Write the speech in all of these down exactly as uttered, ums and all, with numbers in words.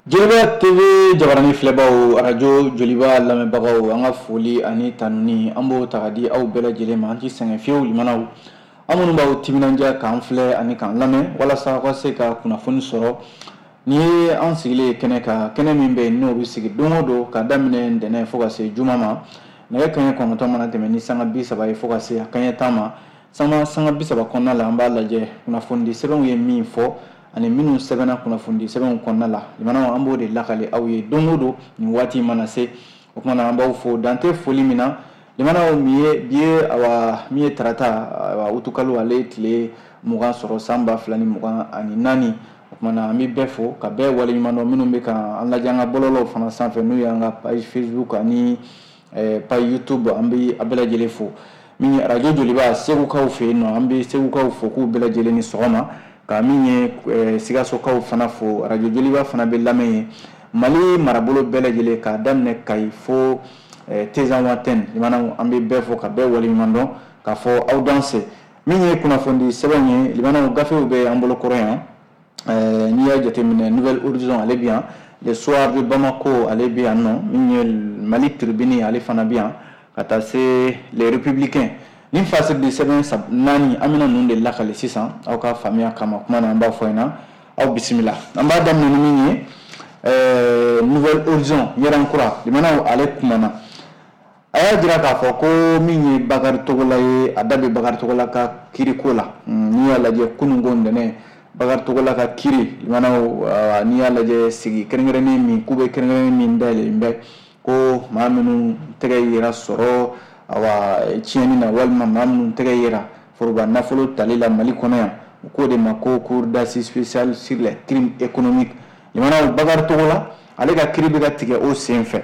Jeliba T V jabarani filɛbaw arajo joliba lamɛnbagaw an ka foli ani tanuni an b'o ta ka di aw bɛɛ lajɛlen ma an ti sɛgɛn fiyewu limanaw an minnu b'aw timinanja k'an filɛ ani k'an lamɛn walasa aw ka se ka kunnafoni sɔrɔ ni ye an sigilen kɛnɛ ka kɛnɛ min bɛ yen n'o bɛ sigi don o don ka daminɛ ntɛnɛn fo ka se juma ma nɛgɛ kanɲɛ kɔnɔntɔn mana tɛmɛ ni sanga bi saba ye fo ka se a kanɲɛ tan ma sanga sanga bi saba kɔnɔna la an b'a lajɛ kunnafoni sɛbɛnw ye min fɔ ani minnu sɛbɛnna kunnafoni sɛbɛnw kɔnɔna la limanaw an b'o de lakale aw ye don o don nin waati mana se o kumana an b'aw fo dante foli min na limanaw min ye bi ye awa min ye tarata awa utukalo ale tile mugan sɔrɔ san ba fila ni mugan ani naani o kumana an bɛ bɛɛ fo ka bɛɛ waleɲuman dɔn minnu bɛ ka an lajɛ an ka bɔlɔlɔw fana sanfɛ n'u y'an ka page Facebook ani page YouTube an bɛ a bɛɛ lajɛlen fo min ye arajo joliba segukaw fɛ yen nɔ an bɛ segukaw fo k'u bɛɛ lajɛlen ni sɔgɔma ka min ye sigasokaw fana fo arajo joliba fana bɛ lamɛn ye Mali marabolo bɛɛ lajɛlen k'a daminɛ Kayi fo Tezan Watɛn limanaw an bɛ bɛɛ fo ka bɛɛ waleɲuman dɔn k'a fɔ aw danse min ye kunnafoni sɛbɛnw ye limanaw gafew bɛ an bolo kɔrɔ yan n'i y'a jateminɛ Nouvelle Horizon ale bɛ yan le soir de Bamako ale bɛ yan nɔ min ye Mali Tribune ale fana bɛ yan ka taa se les Républicains nin fasiri de sɛbɛn naani an bɛna ninnu de lakale sisan aw ka faamuya kama kuma na an b'a fɔ yen na aw bisimila an b'a daminɛ ni min ye Nouvelle Horizon Yɛrɛnkura limanaw ale kumana a y'a jira k'a fɔ ko min ye Bakari Togola ye a da bɛ Bakari Togola ka kiriko la n'i y'a lajɛ kununko ntɛnɛn Bakari Togola ka kiri limanaw n'i y'a lajɛ sigi kɛrɛnkɛrɛnnen min k'u bɛ kɛrɛnkɛrɛnnen min dayɛlɛlen bɛ ko maa minnu tɛgɛ yera sɔrɔ awa tiɲɛni na walima maa minnu tɛgɛ yera foroba nafolo tali la Mali kɔnɔ yan u k'o de ma ko cour d'assises spéciale sur les crimes économiques limanaw Bakari Togola ale ka kiri bɛ ka tigɛ o sen fɛ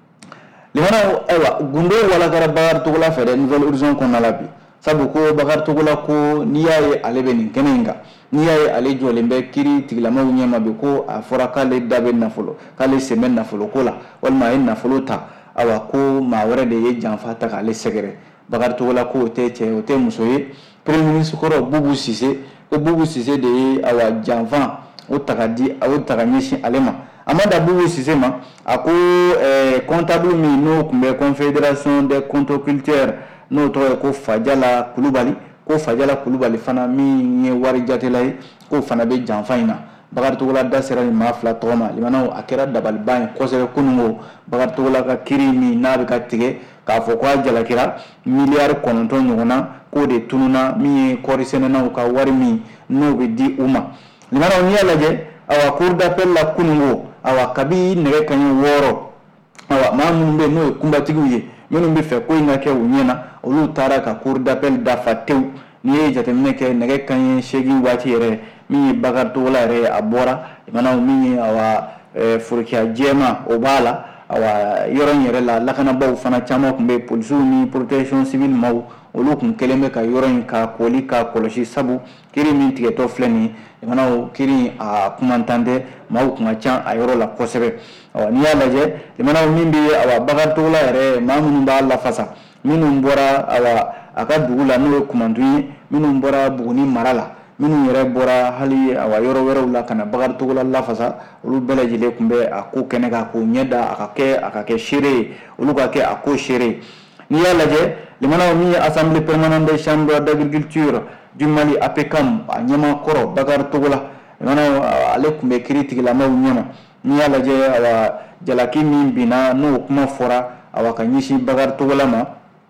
limanaw ayiwa gundo walakara Bakari Togola fɛ dɛ Nouvelle Horizon kɔnɔna la bi sabu ko Bakari Togola ko n'i y'a ye ale bɛ nin kɛnɛ in kan n'i y'a ye ale jɔlen bɛ kiri tigilamaw ɲɛma bi ko a fɔra k'ale da bɛ nafolo k'ale sen bɛ nafolo ko la walima a ye nafolo ta awa ko maa wɛrɛ de ye janfa ta k'ale sɛgɛrɛ Bakari Togola ko o tɛ cɛ o tɛ muso ye premier ministre kɔrɔ Bubu Sise ko Bubu Sise de ye awa janfa o ta ka di o ta ka ɲɛsin ale ma a ma da Bubu Sise ma a ko ɛɛ comptable min n'o tun bɛ confédération des comptoculteurs n'o tɔgɔ ye ko Fajala Kulubali ko Fajala Kulubali fana min ye wari jatela ye k'o fana bɛ janfa in na Bakari Togola da sera nin maa fila tɔgɔ ma limanaw a kɛra dabaliba ye kosɛbɛ kununko Bakari Togola ka kiri min n'a bɛ ka tigɛ k'a fɔ k'a jalakira miliyari kɔnɔntɔn ɲɔgɔn na k'o de tununa min ye kɔɔri sɛnɛnaw ka wari min n'o bɛ di u ma limanaw n'i y'a lajɛ awa cour d'appel la kununko awa kabi nɛgɛ kanɲɛ wɔɔrɔ awa maa minnu bɛ yen n'o ye kunbatigiw ye minnu bɛ fɛ ko in ka kɛ u ɲɛna olu taara ka cour d'appel dafa tewu n'i ye jateminɛ kɛ nɛgɛ kanɲɛ seegin waati yɛrɛ min ye Bakari Togola yɛrɛ a bɔra limanaw min ye awa forokiya jɛma o b'a la awa yɔrɔ in yɛrɛ la lakanabaw fana caman tun bɛ polisiw ni protection civile maaw olu tun kɛlen bɛ ka yɔrɔ in ka koli ka kɔlɔsi sabu kiri min tigɛtɔ filɛ nin ye limanaw kiri a kumantan tɛ maaw tun ka ca a yɔrɔ la kosɛbɛ awa n'i y'a lajɛ limanaw min bɛ awa Bakari Togola yɛrɛ maa minnu b'a lafasa minnu bɔra awa a ka dugu la n'o ye Kumantun ye minnu bɔra Buguni mara la minnu yɛrɛ bɔra hali awa yɔrɔ wɛrɛw la ka na Bakari Togola lafasa olu bɛɛ lajɛlen tun bɛ a ko kɛnɛ kan k'o ɲɛ da a ka kɛ a ka kɛ seere ye olu ka kɛ a ko seere ye n'i y'a lajɛ limanaw min ye assemblée permanente des chambres d'agriculture du Mali A P C A M a ɲɛma kɔrɔ Bakari Togola limanaw ale tun bɛ kiri tigilamaw ɲɛma n'i y'a lajɛ awa jalaki min binna n'o kuma fɔra awa ka ɲɛsin Bakari Togola ma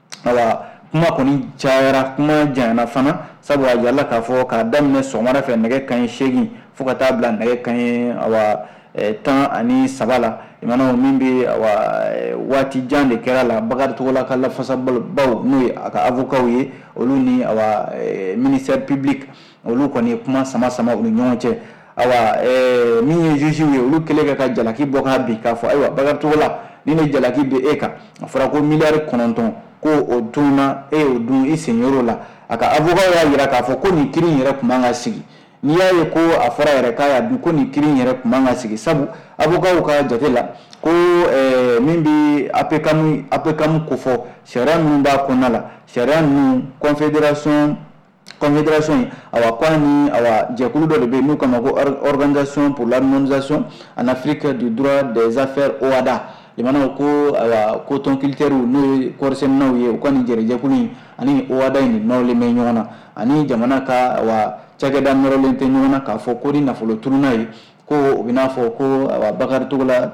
awa kuma kɔni cayara kuma janyana fana sabu a yala k'a fɔ k'a daminɛ sɔgɔmada fɛ nɛgɛ kanɲɛ seegin fo ka taa bila nɛgɛ kanɲɛ awa tan ani saba la limanaw min bɛ awa waati jan de kɛra la Bakari Togola ka lafasabaw n'o ye a ka avocat ye olu ni awa ministère public olu kɔni kuma sama sama u ni ɲɔgɔn cɛ awa min ye juge ye olu kɛlen ka ka jalaki bɔ k'a bin k'a fɔ ayiwa Bakari Togola ni ne jalaki bɛ e kan a fɔra ko miliyari kɔnɔntɔn ko o dunna e y'o dun i senyɔrɔ la a ka avocat y'a jira k'a fɔ ko nin kiri in yɛrɛ tun man ka sigi n'i y'a ye ko a fɔra yɛrɛ k'a y'a dun ko nin kiri in yɛrɛ tun man ka sigi sabu avocat ka jate la ko min bɛ A P C A M ko fɔ sariya minnu b'a kɔnɔna la sariya ninnu confédération confédération awa kwani awa jekulu do be nu kama ko organisation pour l'harmonisation en Afrique du droit des affaires O A D A limana ko awa coton culture no ko sem no ye ko ni jere jekulu ani O A D A ni no le me nyona ani jamana ka awa cageda noro lente nyona ka fo ko ni nafolo turunai ko bina fo ko awa bakar tugula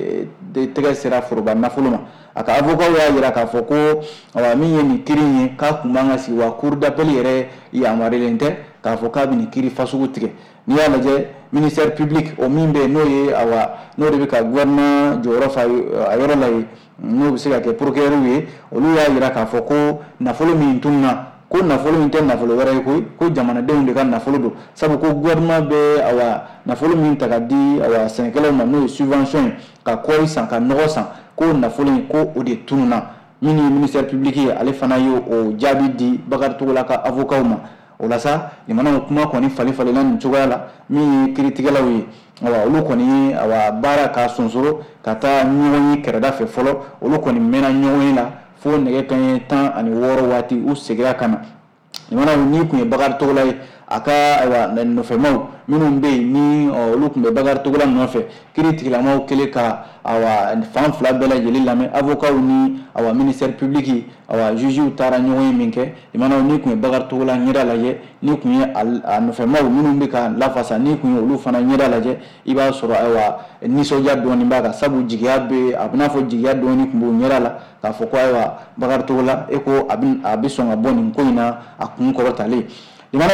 de tega sera foroba nafoloma aka avocat ya yira ka fo ko awa min ye ni kirinye ka kumanga si wa cour d'appel yere ya amarelente ka fo ka bini kiri fasugu tige ni ya laje ministère public o mimbe no ye awa no de ka gouvernement joro fa ayoro lay no bi se ka ke procureur wi olu ya yira ka fo ko nafolo min tunna ko nafolo min ten nafolo wara ko ko jamana de kan nafolo do sabu ko gouvernement be awa nafolo min takadi awa Sénégal ma no subvention ka ko san ka no san ko nafolo ko o de tununa mini ministère public ale fana yo o jabi di bakar tugula ka avocat ma o la sa ni mana kuma ko ni fali fali lan tugala mi critique la wi awa olu ko ni awa bara ka sonsoro kata nyoni kerada fe folo olu ko ni mena nyoni la fo nege kan tan ani woro wati u segira kana ni mana ni ku ye bakar tugula aka awa no fe maw minum be ni olu ku be bakar tugula no fe critique la maw kele ka awa fan fla bela jeli lame avocat ni awa ministère public awa juge utara nyoy minke imana ni ku bagar tugula nyira laje ni ku no fe maw minum be ka la fasa ni ku olu fana nyira laje iba soro awa ni soja doni baga sabu jigiya be abna fo jigiya doni ku nyira la ka fo ko awa bagar tugula eko abin abisonga boni ko ina akun ko tali imana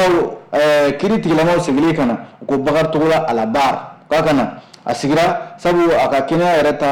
eh critique la maw segile kana ko bagar tugula ala bar ka kana asigira sabu aka kina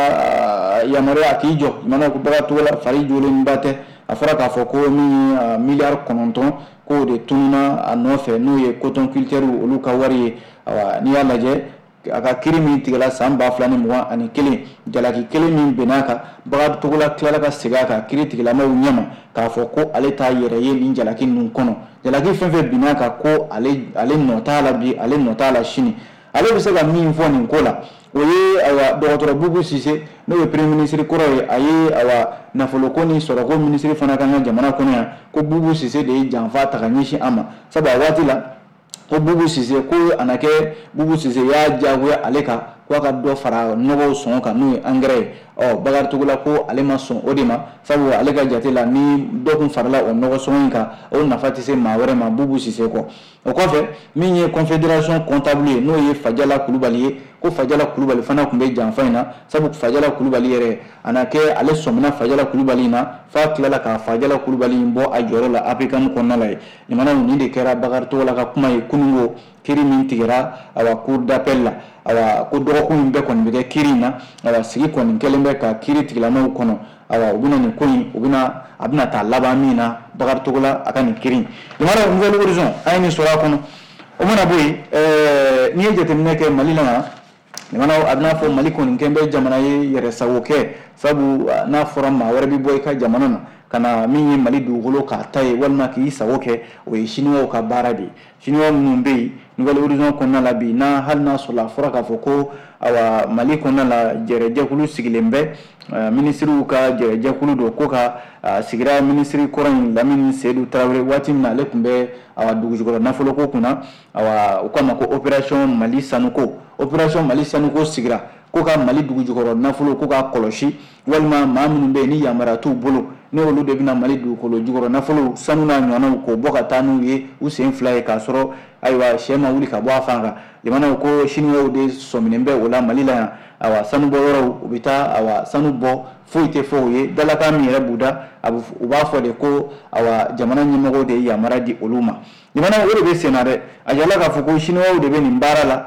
yarata yamare akijo imana ko baga tola fari jole mbate afara ka foko mi milliard kononton ko de tunina anofe no ye coton culture olu ka wari awa ni alaje aka kirimi tigala samba flani mwa ani kele jalaki kele min benaka baga tola kala ka siga ka kiriti la maw nyama ka foko ale ta yere ye min jalaki nun kono jalaki fenfe binaka ko ale ale notala bi ale notala shini ale bi se ka min fo nin kola o ye awa docteur Boubou Cissé no ye premier ministre koro ye aye awa nafolo ko ni soro ko ministre fana kan jamana ko ya ko Boubou Cissé de janfa ta kan yishi ama saba wati la ko Boubou Cissé ko anake Boubou Cissé ya jago ale ka ko ka do fara nogo son kan no engrais o bagar tugula ko ale ma son odima sabu ale ka jatela ni do kun farala o nogo son ka o nafati se ma wore ma Boubou Cissé ko o ko fe min ye confédération comptable no ye Fajala Kulubali ko Fajala Kulubali fana kun be janfa ina sabu Fajala Kulubali yere anake ale somna Fajala Kulubali na fa klala ka Fajala Kulubali mbo a joro la african ko nalay ni mana ni de kera bagar to la ka kuma ye kunungo kiri min tigira awa cour d'appel la awa ko do ko be kon be kirina awa sigi kon kelembe ka kiri tigila no kono awa ubina ni koyi ubina abina ta laba mina bagar to la aka ni kirin ni mana nouvelle horizon ay ni sora kono o mana boy euh ni jete neke malila ni mana abna fo maliko ni kembe jamana ye yere sawoke sabu na forum ma warbi boy ka jamana na kana min ye mali dugolo ka taye walma ki sawoke o ye chinois ka barabi chinois mumbe nouvelle horizon konna la bi na hal na sola fora ka foko awa mali konna la jere jakulu sigilembe ministre ka jere jakulu do ko ka sigira ministre koran Lamine Seydou Traoré wati na le kumbe awa dugujugolo na folo ko kuna awa ukama ko opération Mali Sanuko opération Mali Sanuko sigira ko ka Mali dugujugolo na folo ko ka koloshi walma maamunu be ni yamaratu bolo ne olu de bina Mali dugukolo jugoro na folo sanuna nyana ko boka tanu ye usen fly ka soro aywa shema wuli ka bo afanga limana ko shinwo de sominembe wala Mali la awa sanu bo woro ubita awa sanu bo foite foye dalaka mi yere buda abu uba fo de ko awa jamana nyimogo de yamara di oluma limana woro be senare ajala ka fo ko shinwo de be ni mbarala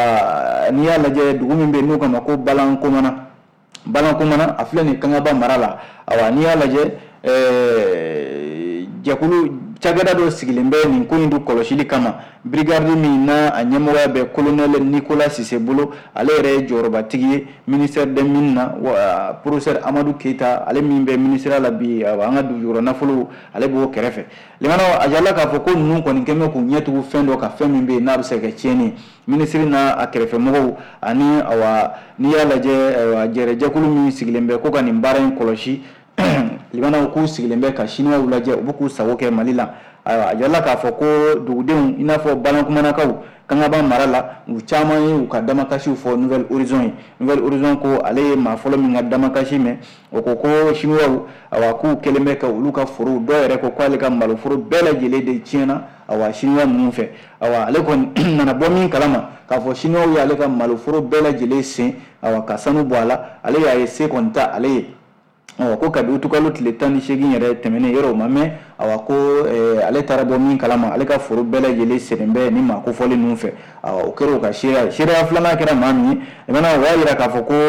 awa niya laje dugumi be nuka mako balan ko mana balan ko mana aflani kanga ba marala awa niya laje eh jakulu cagada do sigilembe nin ko indu koloshili kama brigade mina anyemowa be colonel Nicolas Cissé bolo ale re joroba tigi ministère de minna wa professeur Amadou Keita ale min be ministère la bi anga du joro na fulu ale bo kerefe limana ajala ka foko nun ko nkeme ko nyetu fendo ka femi be na bse ke cheni ministre na akerefe mo ani awa ni yala je jere jakulu mi sigilembe ko kan mbara en koloshi limana ko sigilembe ka shinwa ulaje obuku sawoke malila ayiwa a jala k'a fɔ ko dugudenw i n'a fɔ balankumanakaw kanga ban mara la u caman ye u ka damakasiw fɔ Nouvelle Horizon ye Nouvelle Horizon ko ale ye maa fɔlɔ min ka damakasi mɛn o ko ko chinois awa k'u kɛlen bɛ ka olu ka forow dɔw yɛrɛ ko k'ale ka maloforo bɛɛ lajɛlen de tiɲɛna awa chinois ninnu fɛ awa ale kɔni nana bɔ min kalama k'a fɔ chinois ye ale ka maloforo bɛɛ lajɛlen sen awa ka sanu bɔ a la ale y'a ye se kɔni ta ale ye ko kabi utukalo tile tan ni seegin yɛrɛ tɛmɛnen yɔrɔ o ma mɛn awa ko ale taara bɔ min kalama ale ka foro bɛɛ lajɛlen sɛnɛ bɛ ni maa kofɔlen ninnu fɛ awa o kɛra o ka seereya ye seereya filanan kɛra maa min ye i mana o y'a yira k'a fɔ ko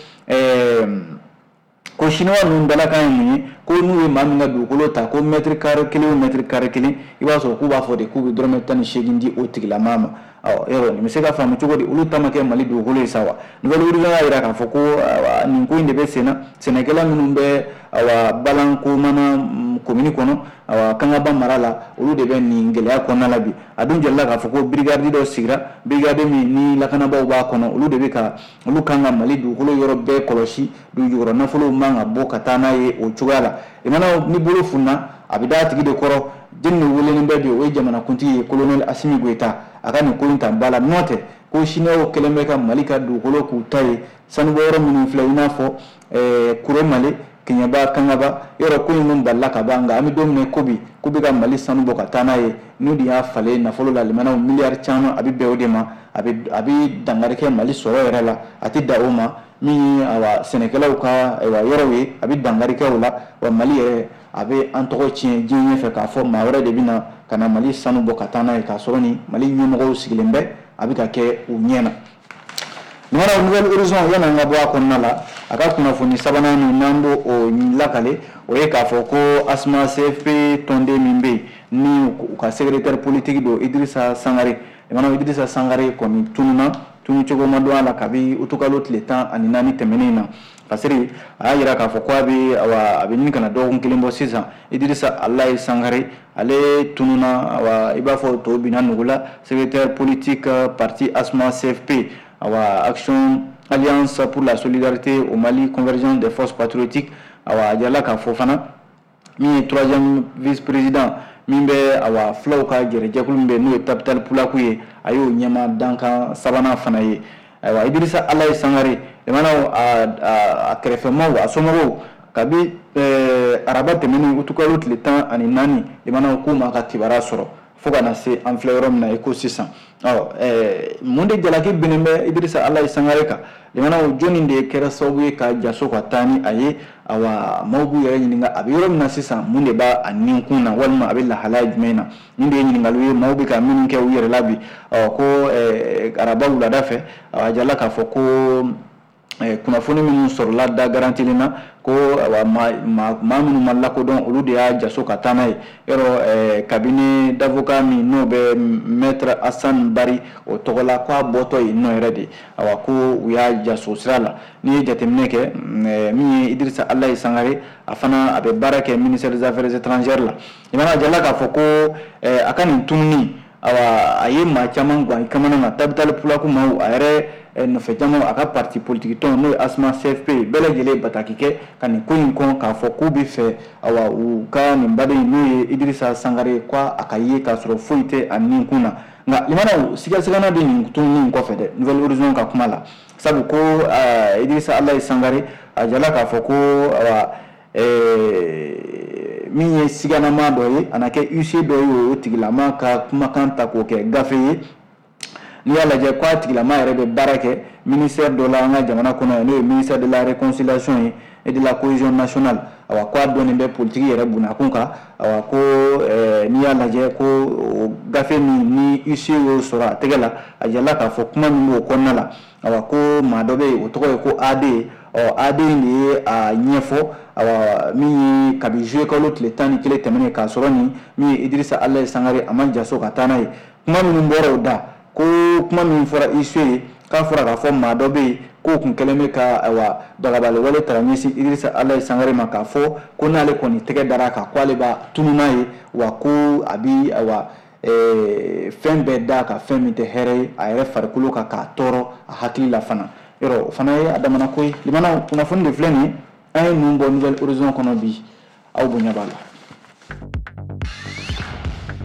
ko chinois ninnu dalakan ye mun ye ko n'u ye maa min ka dugukolo ta ko mètre carré kelen o mètre carré kelen i b'a sɔrɔ k'u b'a fɔ de k'u bɛ dɔrɔmɛ tan ni seegin di o tigilamaa ma awɔ yɔrɔ nin bɛ se ka faamu cogo di olu ta ma kɛ Mali dugukolo ye sa wa Nouvelle Horizon y'a jira k'a fɔ ko nin ko in de bɛ sen na sɛnɛkɛla minnu bɛ awa Balankomana commune kɔnɔ awa Kangaba mara la olu de bɛ nin gɛlɛya kɔnɔna la bi a dun jɛla k'a fɔ ko brigade dɔ sigira brigade min ni lakanabaaw b'a kɔnɔ olu de bɛ ka olu kan ka Mali dugukolo yɔrɔ bɛɛ kɔlɔsi dugukɔrɔ nafolow man ka bɔ ka taa n'a ye o cogoya la i mana ni bolo funna a bɛ d'a tigi de kɔrɔ jeli de welelen bɛ bi o ye jamanakuntigi ye colonel Assimi Goïta a ka nin ko in ta ba la n'o tɛ ko chinois kɛlen bɛ ka Mali ka dugukolo k'u ta ye sanubɔyɔrɔ minnu filɛ i n'a fɔ Kure Male Keɲaba Kangaba yɔrɔ ko in min balila ka ban nka an bɛ don min ko bi k'u bɛ ka Mali sanu bɔ ka taa n'a ye n'u de y'a falen nafolo la limanaw miliyari caman a bɛ bɛn o de ma a bɛ a bɛ dankari kɛ Mali sɔrɔ yɛrɛ la a tɛ da o ma min ye awa sɛnɛkɛlaw ka yɔrɔw ye a bɛ dankari kɛ o la wa Mali yɛrɛ a bɛ an tɔgɔ tiɲɛ diɲɛ ɲɛfɛ k'a fɔ maa wɛrɛ de bɛ na ka na Mali sanu bɔ ka taa n'a ye k'a sɔrɔ ni Mali ɲɛmɔgɔw sigilen bɛ a bɛ ka kɛ u ɲɛ na. nin mana Nouvelle Horizon yana n ka bɔ a kɔnɔna la a ka kunnafoni sabanan min n'an b'o o lakale o ye k'a fɔ ko Asma C F P tɔnden min bɛ yen ni u ka secrétaire politique don Idrissa Sangare i mana Idrissa Sangare kɔni tununa tunu cogo ma dɔn a la kabi utukalo tile tan ani naani tɛmɛnen na pasiri a y'a jira k'a fɔ ko a bɛ awa a bɛ ɲini kana dɔgɔkun kelen bɔ sisan Idrissa Alaye Sangare ale tununa awa i b'a fɔ tɔw binna nugu la secrétaire politique parti Asma C F P awa Action Alliance pour la solidarité au Mali convergence des forces patriotiques awa a jirala k'a fɔ fana min ye troisième vice-président min bɛ awa filaw ka jɛrɛjɛkulu min bɛ n'o ye Capital Pulaku ye a y'o ɲɛma dankan sabanan fana ye ayiwa Idrissa Alaye Sangare limanaw a kɛrɛfɛmaw a somɔgɔw kabi araba tɛmɛnen utukalo tile tan ani naani limanaw k'u ma ka kibaruya sɔrɔ fo ka na se an filɛ yɔrɔ min na i ko sisan ɔ mun de jalaki binnen bɛ Idrissa Alaye Sangare kan limanaw jɔnni de kɛra sababu ye ka jaso ka taa ni a ye awa maaw b'u yɛrɛ ɲininka a bɛ yɔrɔ min na sisan mun de b'a a ninkun na walima a bɛ lahalaya jumɛn na nin de ye ɲininkaliw ye maaw bɛ ka minnu kɛ u yɛrɛ la bi ɔ ko araba wulada fɛ a jala k'a fɔ ko kunnafoni minnu sɔrɔla da garantilen na ko maa minnu ma lakodɔn olu de y'a jaso ka taa n'a ye yɔrɔ kabini d'avocat min n'o bɛ maître Assane Bari o tɔgɔ la k'a bɔtɔ yen nɔ yɛrɛ de awa ko u y'a jaso sira la n'i ye jateminɛ kɛ min ye Idrissa Alaye Sangare a fana a bɛ baara kɛ ministère des affaires étrangères la i mana jala k'a fɔ ko a ka nin tununi awa a ye maa caman gan i kamana na Capital Pulaku maaw a yɛrɛ nɔfɛ caman a ka parti politique tɔn n'o ye Asma C F P bɛɛ lajɛlen bataki kɛ ka nin ko in kɔn k'a fɔ k'u bɛ fɛ awa u ka nin baden n'o ye Idrissa Sangare k'a ka ye k'a sɔrɔ foyi tɛ a ninkun na nka limanaw sigasigana bɛ nin tununi in kɔfɛ dɛ Nouvelle Horizon ka kuma la sabu ko Idrissa Alaye Sangare a jala k'a fɔ ko awa min ye siganama dɔ ye a na kɛ U C dɔ ye o tigilama ka kumakan ta k'o kɛ gafe ye n'i y'a lajɛ k'a tigilama yɛrɛ bɛ baara kɛ ministère dɔ la an ka jamana kɔnɔ n'o ye ministère de la réconciliation ye et de la cohésion nationale awa k'a dɔnnen bɛ politique yɛrɛ bunakun kan awa ko n'i y'a lajɛ ko gafe min ni U C y'o sɔrɔ a tɛgɛ la a jala k'a fɔ kuma min b'o kɔnɔna la awa ko maa dɔ bɛ yen o tɔgɔ ye ko A D ɔ A D de ye a ɲɛfɔ awa min ye kabi juillet kalo tile tan ni kelen tɛmɛnen k'a sɔrɔ nin min ye Idrissa Alaye Sangare a ma jaso ka taa n'a ye kuma minnu bɔra o da ko kuma min fɔra I C ye k'a fɔra k'a fɔ maa dɔ bɛ yen k'o kun kɛlen bɛ ka awa dagabali wale ta ɲɛsin Idrissa Alaye Sangare ma k'a fɔ ko n'ale kɔni tɛgɛ dara kan k'ale b'a tunu n'a ye wa ko a bi awa fɛn bɛɛ da ka fɛn min tɛ hɛrɛ ye a yɛrɛ farikolo kan k'a tɔɔrɔ a hakili la fana yɔrɔ o fana ye a damana ko ye limanaw kunnafoni de filɛ nin ye an ye ninnu bɔ Nouvelle Horizon kɔnɔ bi aw bonya b'a la.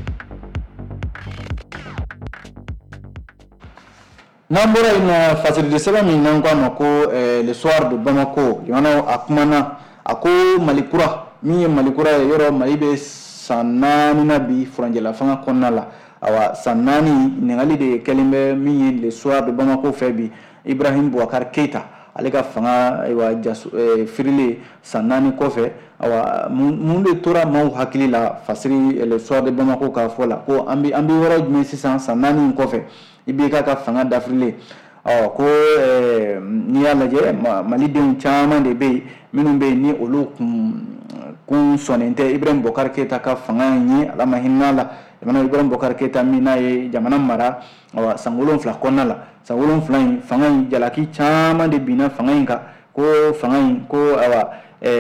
n'an bɔra yen nɔ fasiridi sɛbɛn min n'an k'a ma ko le soir de Bamako limana a kumana a ko Malikura min ye Malikura ye yɔrɔ Mali bɛ san naani na bi furanjɛla fanga kɔnɔna la awa san naani ɲininkali de kɛlen bɛ min ye le soir de Bamako fɛ bi Ibrahim Boubacar Keita ale ka fanga ayiwa jaso firile san naani kɔfɛ awa mun de tora maaw hakili la fasiri le soir de Bamako ka fɔ la ko an bɛ an bɛ yɔrɔ jumɛn sisan san naani in kɔfɛ I B K ka fanga dafirile ɔ ko n'i y'a lajɛ malidenw caman de bɛ yen minnu bɛ yen ni olu kun kun sɔnnen tɛ Ibrahim Boubacar Keita ka fanga in ye Ala ma hinɛ la jamana Ibrahim Boubacar Keita min n'a ye jamana mara awa san wolonwula kɔnɔna la san wolonwula in fanga in jalaki caman de binna fanga in kan ko fanga in ko awa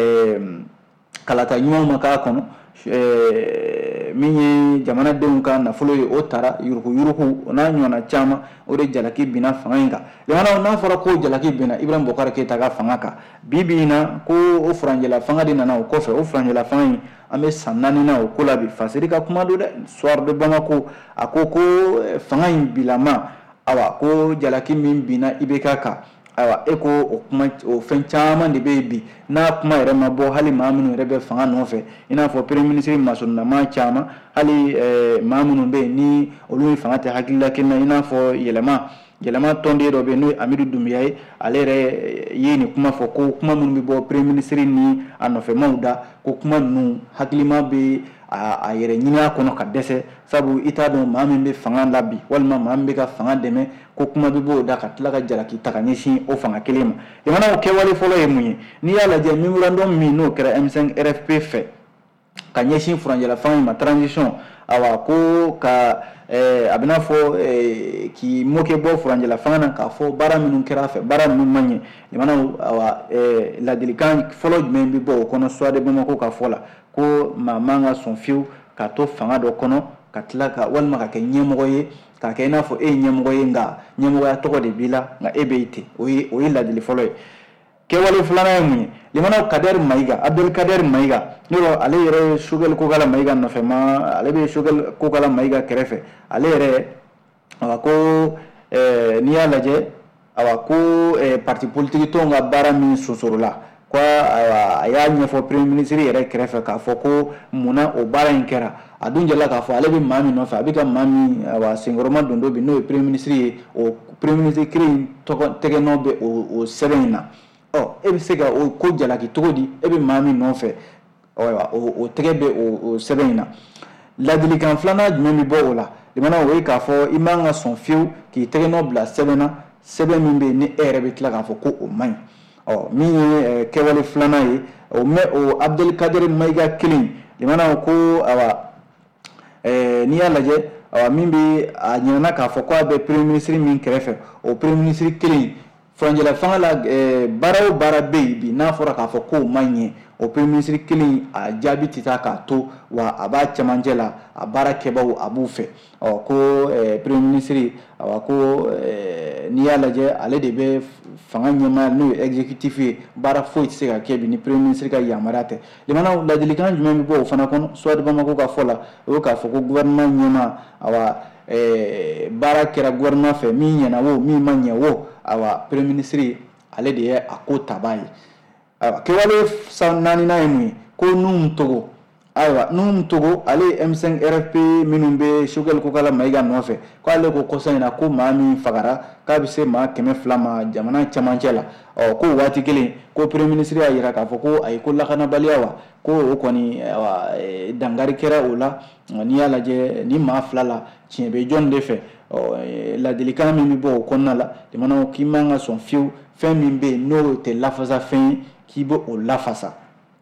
kalata ɲumanw ma k'a kɔnɔ min ye jamanadenw ka nafolo ye o taara yuruku yuruku o n'a ɲɔgɔnna caman o de jalaki binna fanga in kan jamana n'a fɔra ko jalaki binna Ibrahim Boubacar Keita ka fanga kan bi bi in na ko o furanjɛla fanga de nana o kɔfɛ o furanjɛla fanga in an bɛ san naani na o ko la bi fasiri ka kuma don dɛ soir de Bamako a ko ko fanga in bilama awa ko jalaki min binna I B K kan awa e ko o kuma o fɛn caman de bɛ yen bi n'a kuma yɛrɛ ma bɔ hali maa minnu yɛrɛ bɛ fanga nɔfɛ i n'a fɔ premier ministre masɔnnama caman hali maa minnu bɛ yen ni olu fanga tɛ hakilila kelen na i n'a fɔ yɛlɛma yɛlɛma tɔnden dɔ bɛ yen n'o ye Amidu Dunbiya ye ale yɛrɛ ye nin kuma fɔ ko kuma minnu bɛ bɔ premier ministre ni a nɔfɛmaw da ko kuma ninnu hakilima bɛ a yɛrɛ ɲini a kɔnɔ ka dɛsɛ sabu i t'a dɔn maa min bɛ fanga la bi walima maa min bɛ ka fanga dɛmɛ ko kuma bɛ b'o da ka tila ka jalaki ta ka ɲɛsin o fanga kelen ma jamana o kɛwale fɔlɔ ye mun ye n'i y'a lajɛ memorandum min n'o kɛra M cinq R F P fɛ ka ɲɛsin furanjɛla fanga in ma transition awa ko ka a bɛ n'a fɔ k'i moke bɔ furanjɛla fanga na k'a fɔ baara minnu kɛra a fɛ baara ninnu ma ɲɛ jamana awa ladilikan fɔlɔ jumɛn bɛ bɔ o kɔnɔ soir de Bamako ka fɔ la ko maa man ka sɔn fiyewu ka to fanga dɔ kɔnɔ ka tila ka walima ka kɛ ɲɛmɔgɔ ye k'a kɛ i n'a fɔ e ye ɲɛmɔgɔ ye nka ɲɛmɔgɔya tɔgɔ de b'i la nka e bɛ yen ten o ye o ye ladili fɔlɔ ye kɛwale filanan ye mun ye limana Kadɛri Mayiga Abdul Kadɛri Mayiga n'o ale yɛrɛ ye Choguel Kokala Mayiga nɔfɛma ale bɛ Choguel Kokala Mayiga kɛrɛfɛ ale yɛrɛ awa ko n'i y'a lajɛ awa ko parti politique tɔnw ka baara min sosorola ko a y'a ɲɛfɔ premier ministre yɛrɛ kɛrɛfɛ k'a fɔ ko munna o baara in kɛra a dun jɛla k'a fɔ ale bɛ maa min nɔfɛ a bɛ ka maa min awa senkɔrɔma don dɔ bi n'o ye premier ministre ye o premier ministre kelen tɔgɔ tɛgɛnɔ bɛ o sɛbɛn in na ɔ e bɛ se ka o ko jalaki cogo di e bɛ maa min nɔfɛ o tɛgɛ bɛ o sɛbɛn in na ladilikan filanan jumɛn bɛ bɔ o la limana o ye k'a fɔ i man ka sɔn fiyewu k'i tɛgɛnɔ bila sɛbɛn na sɛbɛn min bɛ yen ni e yɛrɛ bɛ tila k'a fɔ ko o man ɲi ɔ min ye kɛwale filanan ye o mɛ o Abdul Kadɛri Mayiga kelen limana ko awa n'i y'a lajɛ awa min bɛ a ɲinana k'a fɔ ko a bɛ premier ministre min kɛrɛfɛ o premier ministre kelen furanjɛla fanga la baara o baara bɛ yen bi n'a fɔra k'a fɔ k'o man ɲɛ o premier ministre kelen a jaabi tɛ taa k'a to wa a b'a cɛmancɛ la a baara kɛbaaw a b'u fɛ ɔ ko premier ministre awa ko n'i y'a lajɛ ale de bɛ fanga ɲɛmaa n'o ye exécutif ye baara foyi tɛ se ka kɛ bi ni premier ministre ka yamaruya tɛ limana ladilikan jumɛn bɛ bɔ o fana kɔnɔ soir de Bamako ka fɔ la o ye k'a fɔ ko gouvernement ɲɛmaa awa baara kɛra gouvernement fɛ min ɲɛna o min ma ɲɛ o awa premier ministre ale de ye a ko tabaa ye ayiwa kɛwale san naaninan ye mun ye ko Nuhum Togo ayiwa Nuhum Togo ale ye M cinq R F P minnu bɛ Choguel Kokala Mayiga nɔfɛ ko ale ko kɔsa in na ko maa min fagara k'a bɛ se maa kɛmɛ fila ma jamana cɛmancɛ la ɔ ko waati kelen ko premier ministre y'a jira k'a fɔ ko ayi ko lakanabaliya wa ko o kɔni dangari kɛra o la n'i y'a lajɛ ni maa fila la tiɲɛ bɛ jɔn de fɛ ɔ ladilikan min bɛ bɔ o kɔnɔna la jamana k'i man ka sɔn fiyewu fɛn min bɛ yen n'o tɛ lafasa fɛn ye k'i bɛ o lafasa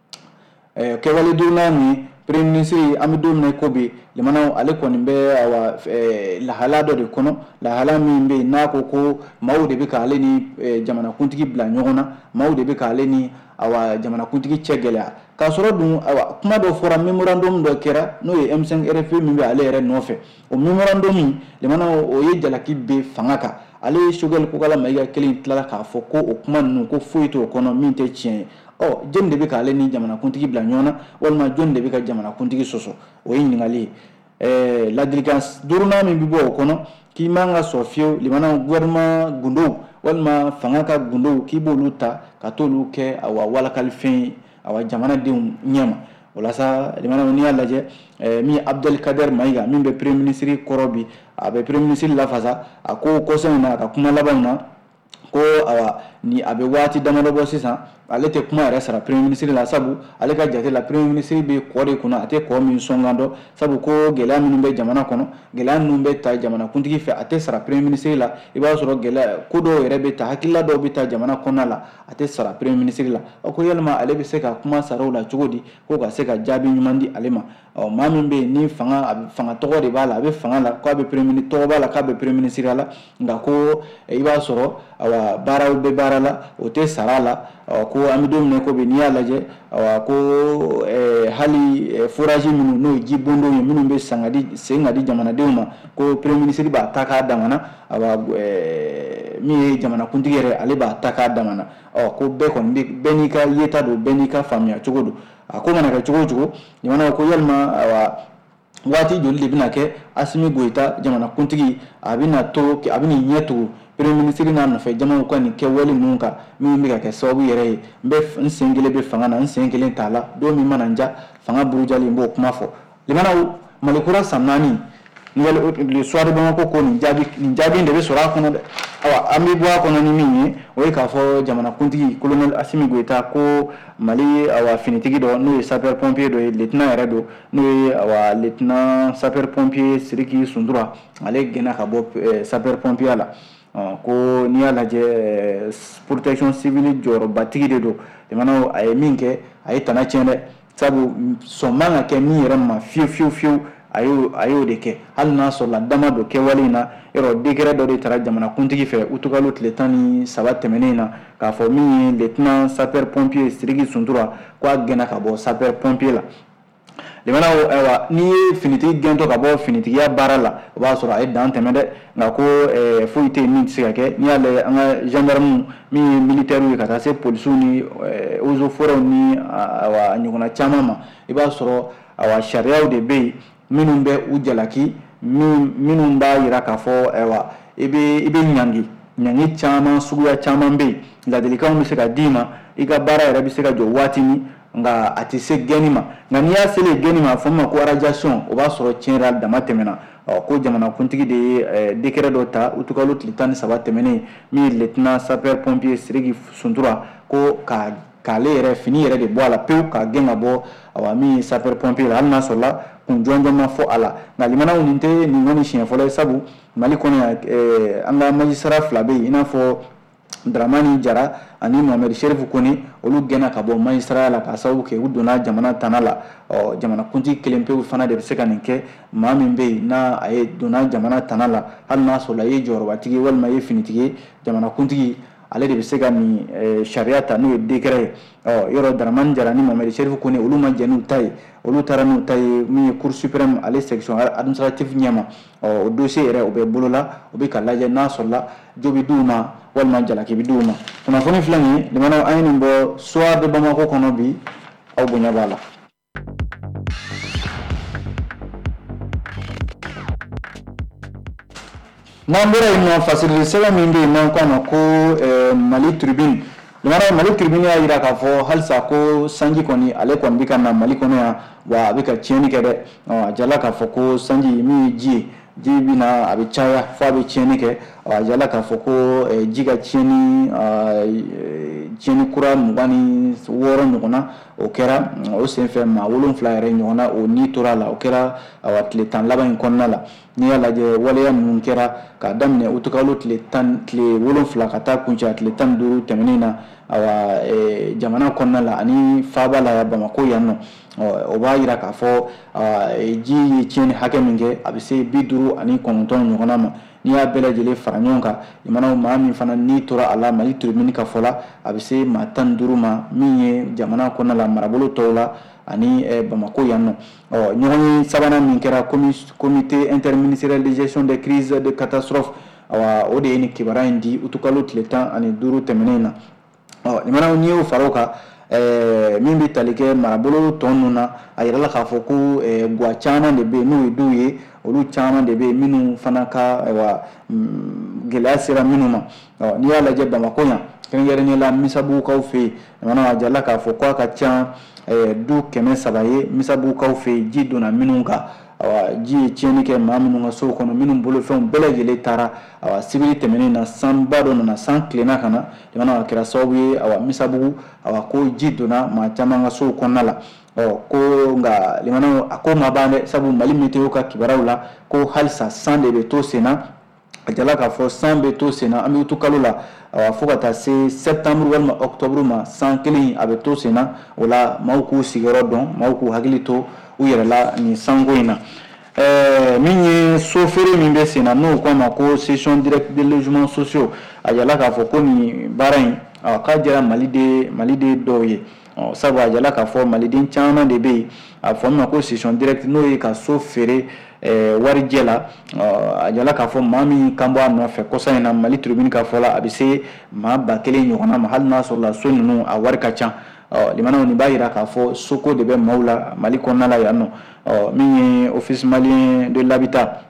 kɛwale duurunan min ye premier ministre an bɛ don min na ko bi limana ale kɔni bɛ awa lahala dɔ de kɔnɔ lahala min bɛ yen n'a ko ko maaw de bɛ k'ale ni jamanakuntigi bila ɲɔgɔn na maaw de bɛ k'ale ni awa jamanakuntigi cɛ gɛlɛya k'a sɔrɔ dun awa kuma dɔ fɔra memorandum dɔ kɛra n'o ye M cinq R F P min bɛ ale yɛrɛ nɔfɛ o memorandum min limana o ye jalaki bɛ fanga kan ale ye Choguel Kokala Mayiga kelen tilala k'a fɔ ko o kuma ninnu ko foyi t'o kɔnɔ min tɛ tiɲɛ ye ɔ jɔn de bɛ k'ale ni jamanakuntigi bila ɲɔgɔn na walima jɔn de bɛ ka jamanakuntigi sɔsɔ o ye ɲininkali ye ladilikan duurunan min bɛ bɔ o kɔnɔ k'i man ka sɔn fiyewu limana gouvernement gundo walima fanga ka gundo k'i b'olu ta ka t'olu kɛ awa walakalifɛn ye awa jamanadenw ɲɛma o la sa limana n'i y'a lajɛ min Abdelkader Mayiga min bɛ premier ministre kɔrɔ bi a bɛ premier ministre lafasa a ko kɔsɔn in na a ka kuma laban na ko awa ni a bɛ waati damadɔ bɔ sisan ale tɛ kuma yɛrɛ sara premier ministre la sabu ale ka jate la premier ministre bɛ kɔ de kunna a tɛ kɔ min sɔnkan dɔn sabu ko gɛlɛya minnu bɛ jamana kɔnɔ gɛlɛya minnu bɛ ta jamanakuntigi fɛ a tɛ sara premier ministre la i b'a sɔrɔ gɛlɛya ko dɔw yɛrɛ bɛ ta hakilila dɔw bɛ ta jamana kɔnɔna la a tɛ sara premier ministre la ko yalima ale bɛ se ka kuma sara o la cogo di ko ka se ka jaabi ɲuman di ale ma ɔ maa min bɛ yen ni fanga fanga tɔgɔ de b'a la a bɛ fanga la k'a bɛ premier ministre tɔgɔ b'a la k'a bɛ premier ministre la nka ko i b'a sɔrɔ awa baaraw bɛ baara la o tɛ sara la ko an bɛ don min na ko bi n'i y'a lajɛ ko hali forage minnu n'o ye ji bondon ye minnu bɛ san ka di sen ka di jamanadenw ma ko premier ministre b'a ta k'a damana min ye jamanakuntigi yɛrɛ ale b'a ta k'a damana ko bɛɛ kɔni bɛ bɛɛ n'i ka yeta don bɛɛ n'i ka faamuya cogo don a ko mana kɛ cogo o cogo jamana ko yalima waati joli de bɛna kɛ Asimi Goita jamanakuntigi a bɛna to a bɛna ɲɛ tugu premier ministre n'a nɔfɛ jamaw ka nin kɛwale ninnu kan min bɛ ka kɛ sababu yɛrɛ ye n bɛ n sen kelen bɛ fanga na n sen kelen t'a la don min mana ja fanga burujalen b'o kuma fɔ limanaw malikura san naani le soir de Bamako ko nin jaabi nin jaabi de bɛ sɔrɔ a kɔnɔ dɛ awa an bɛ bɔ a kɔnɔ ni min ye o ye k'a fɔ jamanakuntigi colonel Asimi Goita ko Mali awa finitigi dɔ n'o ye sapeur pompier dɔ ye lieutenant yɛrɛ don n'o ye awa lieutenant sapeur pompier Siriki Sundura ale gɛnna ka bɔ sapeur pompier la ko n'i y'a lajɛ protection civile jɔyɔrɔbatigi de don jamana a ye min kɛ a ye tana tiɲɛ dɛ sabu sɔn man ka kɛ min yɛrɛ ma fiyewu fiyewu fiyewu a y'o a y'o de kɛ hali n'a sɔrɔla dama dɔ kɛwale in na yɔrɔ décret dɔ de taara jamanakuntigi fɛ utukalo tile tan ni saba tɛmɛnen na k'a fɔ min ye lieutenant sapeur pompier Siriki Suntura ko a gɛnna ka bɔ sapeur pompier la limanaw ayiwa n'i ye finitigi gɛntɔ ka bɔ finitigiya baara la o b'a sɔrɔ a ye dan tɛmɛ dɛ nka ko foyi tɛ yen min tɛ se ka kɛ n'i y'a lajɛ an ka gendarme min ye militaire ye ka taa se polisiw ni eaux et forêts ni awa ɲɔgɔnna caman ma i b'a sɔrɔ awa sariyaw de bɛ yen minnu bɛ u jalaki minnu b'a jira k'a fɔ ayiwa i bɛ i bɛ ɲangi ɲangi caman suguya caman bɛ yen ladilikanw bɛ se ka d'i ma i ka baara yɛrɛ bɛ se ka jɔ waati min nka a tɛ se gɛnni ma nka n'i y'a selen gɛnni ma a fɔ ma ko radiation o b'a sɔrɔ tiɲɛ yɛrɛ dama tɛmɛna ko jamanakuntigi de ye décret dɔ ta utukalo tile tan ni saba tɛmɛnen min ye lieutenant sapeur pompier Siriki Suntura ko ka k'ale yɛrɛ fini yɛrɛ de bɔ a la pewu k'a gɛn ka bɔ awa min ye sapeur pompier la hali n'a sɔrɔla kun jɔnjɔn ma fɔ a la nka limanaw nin tɛ nin kɔni siɲɛ fɔlɔ ye sabu Mali kɔnɔ yan an ka magistrat fila bɛ yen i n'a fɔ Dramani Jara ani Mohamed Sherifu Kone olu gɛnna ka bɔ magistrat la k'a sababu kɛ u donna jamana tana la ɔ jamanakuntigi kelen pewu fana de bɛ se ka nin kɛ maa min bɛ yen n'a a ye donna jamana tana la hali n'a sɔrɔla i ye jɔyɔrɔbatigi walima i ye finitigi ye jamanakuntigi ale de bɛ se ka nin sariya ta n'o ye décret ye ɔ yɔrɔ Dramani Jara ni Mohamed Sherifu Kone olu ma jɛ n'u ta ye olu taara n'u ta ye min ye cour suprême ale section administrative ɲɛma ɔ o dossier yɛrɛ o bɛ bolo la o bɛ ka lajɛ n'a sɔrɔla jo bɛ d'u ma walima jalaki bɛ d'u ma kunnafoni filɛ nin ye limanaw an ye nin bɔ soir de Bamako kɔnɔ bi aw bonya b'a la. n'an bɔra yen nɔ fasirili sɛbɛn min bɛ yen n'an k'a ma ko Mali Tribune limanaw Mali Tribune y'a jira k'a fɔ halisa ko sanji kɔni ale kɔni bɛ ka na Mali kɔnɔ yan wa a bɛ ka tiɲɛni kɛ dɛ a jala k'a fɔ ko sanji min ye ji ye ji bɛ na a bɛ caya fo a bɛ tiɲɛni kɛ a jala k'a fɔ ko ji ka tiɲɛni tiɲɛni kura mugan ni wɔɔrɔ ɲɔgɔnna o kɛra o senfɛ maa wolonfila yɛrɛ ɲɔgɔnna o ni tora la o kɛra awa tile tan laban in kɔnɔna la n'i y'a lajɛ waleya ninnu kɛra k'a daminɛ utukalo tile tan tile wolonfila ka taa kuncɛ tile tan ni duuru tɛmɛnen na awa jamana kɔnɔna la ani faaba la Bamako yan nɔ o b'a jira k'a fɔ ji ye tiɲɛni hakɛ min kɛ a bɛ se bi duuru ani kɔnɔntɔn ɲɔgɔnna ma n'i y'a bɛɛ lajɛlen fara ɲɔgɔn kan limanaw maa min fana ni tora a la Mali Tribune ka fɔ la a bɛ se maa tan ni duuru ma min ye jamana kɔnɔna la marabolo tɔw la ani Bamako yan nɔ ɔ ɲɔgɔn ye sabanan min kɛra comité interministériel de gestion des crises de catastrophe awa o de ye nin kibaruya in di utukalo tile tan ani duuru tɛmɛnen na ɔ limanaw n'i y'o fara o kan min bɛ tali kɛ marabolo tɔ ninnu na a yirala k'a fɔ ko guwa caman de bɛ yen n'o ye dɔw ye olu caman de bɛ minnu fana ka wa gɛlɛya sera minnu ma n'i y'a lajɛ Bamako yan kɛrɛnkɛrɛnnenya la misabugukaw fɛ yen jamana a jala k'a fɔ k'a ka ca du kɛmɛ saba ye misabugukaw fɛ yen ji donna minnu kan ji ye tiɲɛni kɛ maa minnu ka sow kɔnɔ minnu bolofɛnw bɛɛ lajɛlen taara sibiri tɛmɛnen na sanba dɔ nana san tilenna ka na jamana a kɛra sababu ye misabugu ko ji donna maa caman ka sow kɔnɔna la ko nka limanaw a ko ma ban dɛ sabu Mali météo ka kibaruyaw la ko halisa san de bɛ to sen na a jala k'a fɔ san bɛ to sen na an bɛ to kalo la fo ka taa se septembre walima octobre ma san kelen a bɛ to sen na o la maaw k'u sigiyɔrɔ dɔn maaw k'u hakili to u yɛrɛ la nin sanko in na min ye so feere min bɛ sen na n'o ko a ma ko session directe des logements sociaux a jala k'a fɔ ko nin baara in k'a jɛra Mali de Mali de dɔw ye sabu a jala k'a fɔ maliden caman de bɛ yen a fɔ ma ko session directe n'o ye ka so feere warijɛ la a jala k'a fɔ maa min kan bɔ a nɔfɛ kɔsa in na Mali tribune ka fɔ la a bɛ se maa ba kelen ɲɔgɔnna ma hali n'a sɔrɔ la so ninnu a wari ka ca limanaw nin b'a jira k'a fɔ soko de bɛ maaw la Mali kɔnɔna la yan nɔ min ye office malien de l'habitat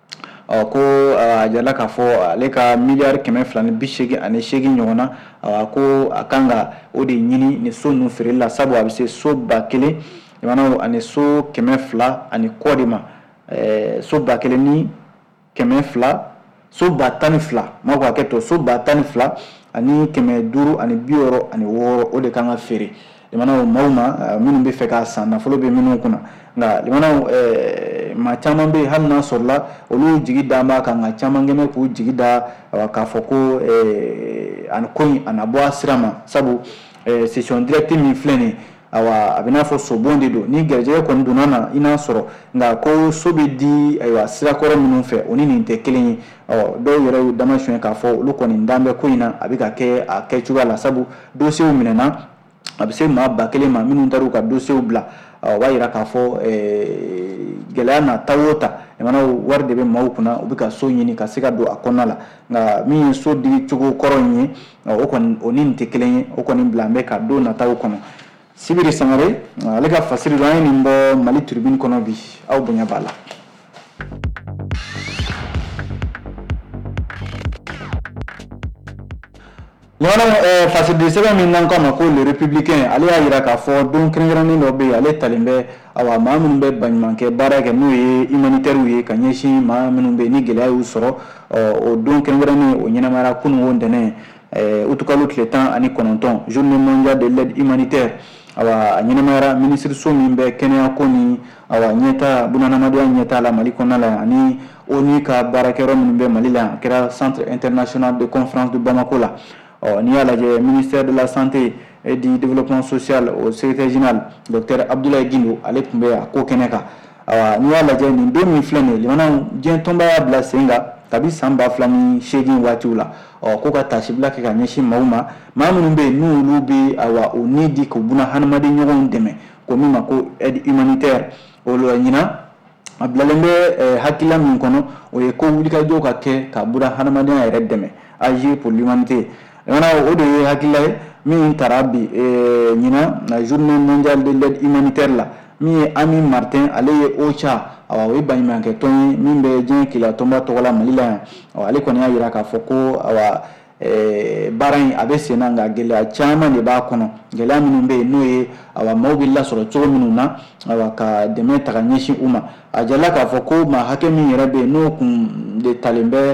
ko a jala k'a fɔ ale ka miliyari kɛmɛ fila ni bi seegin ani seegin ɲɔgɔn na ko a kan ka o de ɲini ni so ninnu feereli la sabu a bɛ se so ba kelen limanaw ani so kɛmɛ fila ani kɔ de ma so ba kelen ni kɛmɛ fila so ba tan ni fila maa ko hakɛ to so ba tan ni fila ani kɛmɛ duuru ani bi wɔɔrɔ ani wɔɔrɔ o de kan ka feere limanaw maaw ma minnu bɛ fɛ k'a san nafolo bɛ minnu kunna nka limanaw maa caman bɛ yen hali n'a sɔrɔla olu jigi da b'a kan nka caman kɛmɛ k'u jigi da k'a fɔ ko ani ko in a na bɔ a sira ma sabu session directe min filɛ nin awa a bɛ n'a fɔ sobon de don ni garijɛgɛ kɔni donna na i n'a sɔrɔ nka ko so bɛ di ayiwa sirakɔrɔ minnu fɛ o ni nin tɛ kelen ye dɔw yɛrɛ y'u dama sɔn k'a fɔ olu kɔni dan bɛ ko in na a bɛ ka kɛ a kɛcogoya la sabu dosiyew minɛna a bɛ se maa ba kelen ma minnu taara u ka dosiyew bila o b'a jira k'a fɔ gɛlɛya na taa o ta jamana wari de bɛ maaw kunna u bɛ ka so ɲini ka se ka don a kɔnɔna la nka min ye so di cogo kɔrɔ in ye o kɔni o ni nin tɛ kelen ye o kɔni bila an bɛ ka don nataw kɔnɔ Sibiri Sangare ale ka fasiri dɔ an ye nin bɔ Mali tribune kɔnɔ bi aw bonya b'a la. Ɲɔgɔn fasidi sɛbɛn min n'an k'a ma ko le républicain ale y'a jira k'a fɔ don kɛrɛnkɛrɛnnen dɔ bɛ yen ale talen bɛ awa maa minnu bɛ baɲumankɛ baara kɛ n'o ye humanitaires ye ka ɲɛsin maa minnu bɛ ni gɛlɛya y'u sɔrɔ o don kɛrɛnkɛrɛnnen o ɲɛnamara kunun o ntɛnɛn utukalo tile tan ani kɔnɔntɔn journée mondiale de l'aide humanitaire awa a ɲɛnamayara minisiriso min bɛ kɛnɛya ko ni awa ɲɛta bunahadamadenya ɲɛta la Mali kɔnɔna la ani O N U ka baarakɛyɔrɔ minnu bɛ Mali la a kɛra centre international de conférence de Bamako la n'i y'a lajɛ ministère de la santé et du développement social au secrétaire général docteur Abdoulaye Gindo ale tun bɛ a ko kɛnɛ kan awa n'i y'a lajɛ nin don min filɛ nin ye limanaw diɲɛ tɔnba y'a bila sen kan kabi san ba fila ni seegin waatiw la ko ka taasibila kɛ ka ɲɛsin maaw ma maa minnu bɛ yen n'olu bɛ awa o ni di k'u buna hadamaden ɲɔgɔnw dɛmɛ ko min ma ko aide humanitaire o la ɲina a bilalen bɛ hakilila min kɔnɔ o ye ko wulikajɔw ka kɛ ka buna hadamadenya yɛrɛ dɛmɛ agir pour l'humanité o de ye hakilila ye min taara bi ɲina na journée mondiale de l'aide humanitaire la min ye Ami Martin ale ye OCHA awa o ye baɲumankɛ tɔn ye min bɛ diɲɛ kelenya tɔnba tɔgɔ la Mali la yan ale kɔni y'a jira k'a fɔ ko awa baara in a bɛ sen na nka gɛlɛya caman de b'a kɔnɔ gɛlɛya minnu bɛ yen n'o ye awa maaw bɛ lasɔrɔ cogo minnu na awa ka dɛmɛ ta ka ɲɛsin u ma a jala k'a fɔ ko maa hakɛ min yɛrɛ bɛ yen n'o kun de talen bɛ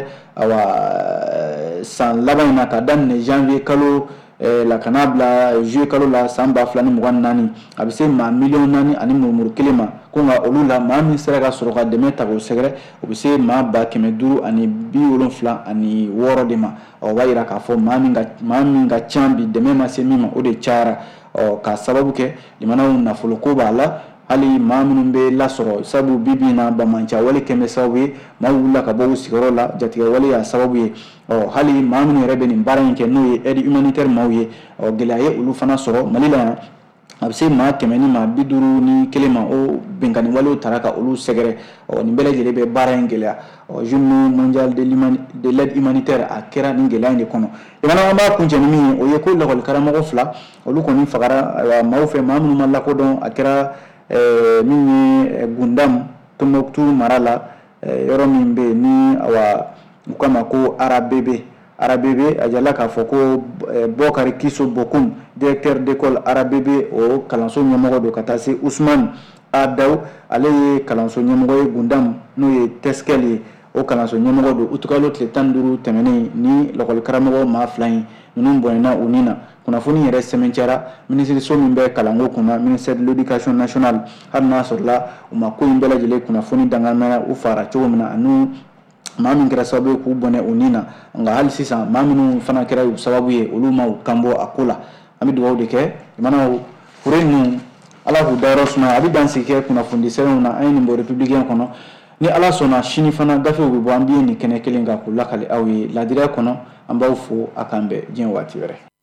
awa san laban in na ka daminɛ janvier kalo la ka n'a bila juillet kalo la san ba fila ni mugan ni naani a bɛ se maa miliyɔn naani ani murumuru kelen ma ko nka olu la maa min sera ka sɔrɔ ka dɛmɛ ta k'o sɛgɛrɛ o bɛ se maa ba kɛmɛ duuru ani bi wolonfila ani wɔɔrɔ de ma o b'a jira k'a fɔ maa min ka maa min ka ca bi dɛmɛ ma se min ma o de cayara ɔ ka sababu kɛ limanaw nafolo ko b'a la hali maa minnu bɛ lasɔrɔ sabu bi bi in na bamanca wale kɛmɛ sababu ye maa wulila ka bɔ u sigiyɔrɔ la jatigɛ wale y'a sababu ye ɔ hali maa minnu yɛrɛ bɛ nin baara in kɛ n'o ye aide humanitaire maaw ye ɔ gɛlɛya ye olu fana sɔrɔ Mali la yan a bɛ se maa kɛmɛ ni maa bi duuru ni kelen ma o bɛnkanni walew taara ka olu sɛgɛrɛ ɔ nin bɛɛ lajɛlen bɛ baara in gɛlɛya ɔ journée mondiale de l'aide humanitaire a kɛra nin gɛlɛya in de kɔnɔ jamana an b'a kuncɛ ni min ye o ye ko lakɔli karamɔgɔ fila olu kɔni fagara maaw fɛ maa minnu ma lakodɔn a kɛra min ye Gundam Tombouctou mara la yɔrɔ min bɛ ni awa u kama ko arabebe arabebe a jala k'a fɔ ko Bɔkari Kiso Bokum directeur d'école arabebe o kalanso ɲɛmɔgɔ don ka taa se Usman Adaw ale ye kalanso ɲɛmɔgɔ ye Gundam n'o ye Teskel ye o kalanso ɲɛmɔgɔ don utukalo tile tan ni duuru tɛmɛnen ni lakɔli karamɔgɔ maa fila in ninnu bɔnɛna u ni na kunnafoni yɛrɛ sɛmɛntiyara minisiriso min bɛ kalanko kunna ministère de l'éducation nationale hali n'a sɔrɔla u ma ko in bɛɛ lajɛlen kunnafoni dangamɛna u fara cogo min na ani maa min kɛra sababu ye k'u bɔnɛ u ni na nka hali sisan maa minnu fana kɛra u sababu ye olu ma u kanbɔ a ko la an bɛ dugawu de kɛ jamanaw fure ninnu ala k'u dayɔrɔ suma a bɛ dan sigi kɛ kunnafoni sɛbɛnw na an ye nin bɔ républicain kɔnɔ ni ala sɔnna sini fana gafew bɛ bɔ an bɛ nin kɛnɛ kelen kan k'u lakali aw ye ladiriya kɔnɔ an b'aw fo a kan bɛn diɲɛ waati wɛrɛ